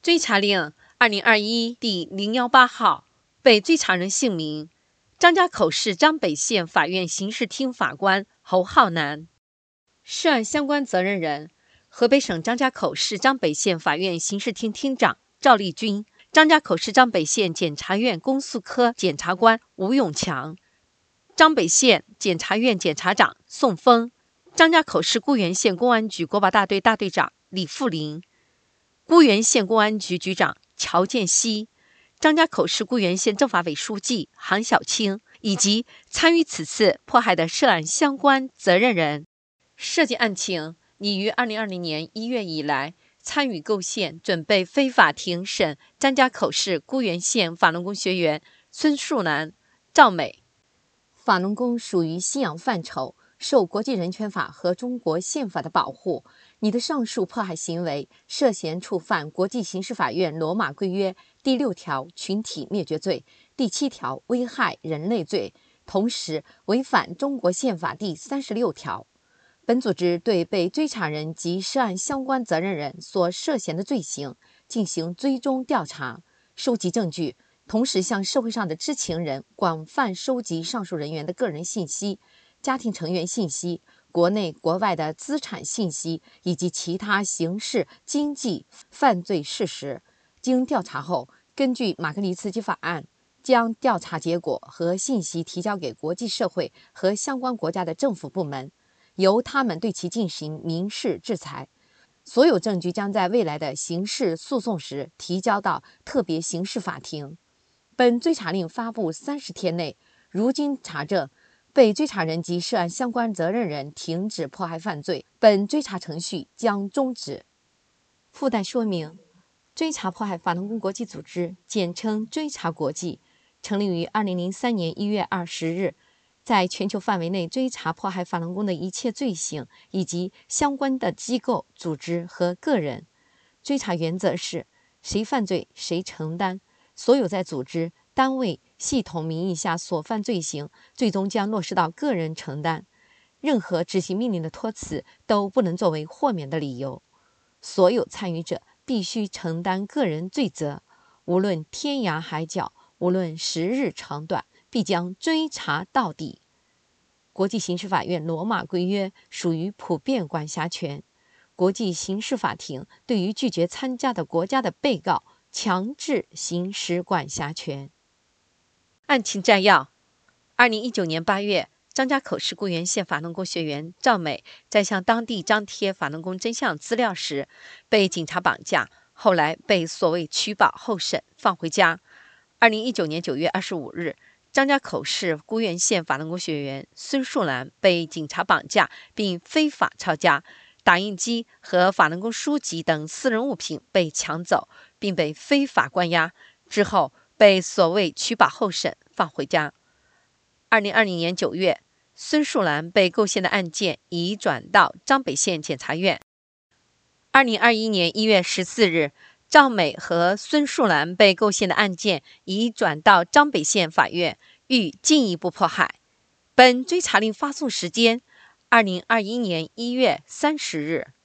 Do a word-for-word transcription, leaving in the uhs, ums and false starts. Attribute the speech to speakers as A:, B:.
A: 追查令二零二一第零一八号，被追查人姓名：张家口市张北县法院刑事厅法官侯浩南。涉案相关责任人：河北省张家口市张北县法院刑事厅厅长赵立军，张家口市张北县检察院公诉科检察官吴永强，张北县检察院检察长宋峰，张家口市固原县公安局国保大队大队长李富林，固原县公安局局长乔建熙，张家口市固原县政法委书记韩小青，以及参与此次迫害的涉案相关责任人。涉及案情拟于二零二零年一月以来参与构陷、准备非法庭审张家口市固原县法轮功学员孙树兰、赵美。
B: 法轮功属于信仰范畴，受国际人权法和中国宪法的保护。你的上述迫害行为涉嫌触犯国际刑事法院罗马规约第六条群体灭绝罪、第七条危害人类罪，同时违反中国宪法第三十六条。本组织对被追查人及涉案相关责任人所涉嫌的罪行进行追踪调查，收集证据，同时向社会上的知情人广泛收集上述人员的个人信息、家庭成员信息、国内国外的资产信息以及其他刑事、经济犯罪事实。经调查后，根据马格尼茨基法案，将调查结果和信息提交给国际社会和相关国家的政府部门，由他们对其进行民事制裁。所有证据将在未来的刑事诉讼时提交到特别刑事法庭。本追查令发布三十天内，如经查证，被追查人及涉案相关责任人停止迫害犯罪，本追查程序将终止。附带说明：追查迫害法轮功国际组织，简称追查国际，成立于二零零三年一月二十日，在全球范围内追查迫害法轮功的一切罪行以及相关的机构、组织和个人。追查原则是：谁犯罪谁承担，所有在组织、单位、系统名义下所犯罪行，最终将落实到个人承担。任何执行命令的托辞都不能作为豁免的理由。所有参与者必须承担个人罪责，无论天涯海角，无论时日长短，必将追查到底。国际刑事法院罗马规约属于普遍管辖权，国际刑事法庭对于拒绝参加的国家的被告强制行使管辖权。
A: 案情摘要：二零一九年八月，张家口市固原县法轮功学员赵美在向当地张贴法轮功真相资料时被警察绑架，后来被所谓取保候审放回家。二零一九年九月二十五日，张家口市固原县法轮功学员孙树兰被警察绑架并非法抄家，打印机和法轮功书籍等私人物品被抢走，并被非法关押，之后被所谓取保候审放回家。二零二零年九月，孙树兰被构陷的案件移转到张北县检察院。二零二一年一月十四日，赵美和孙树兰被构陷的案件移转到张北县法院，予进一步迫害。本追查令发送时间：二零二一年一月三十日。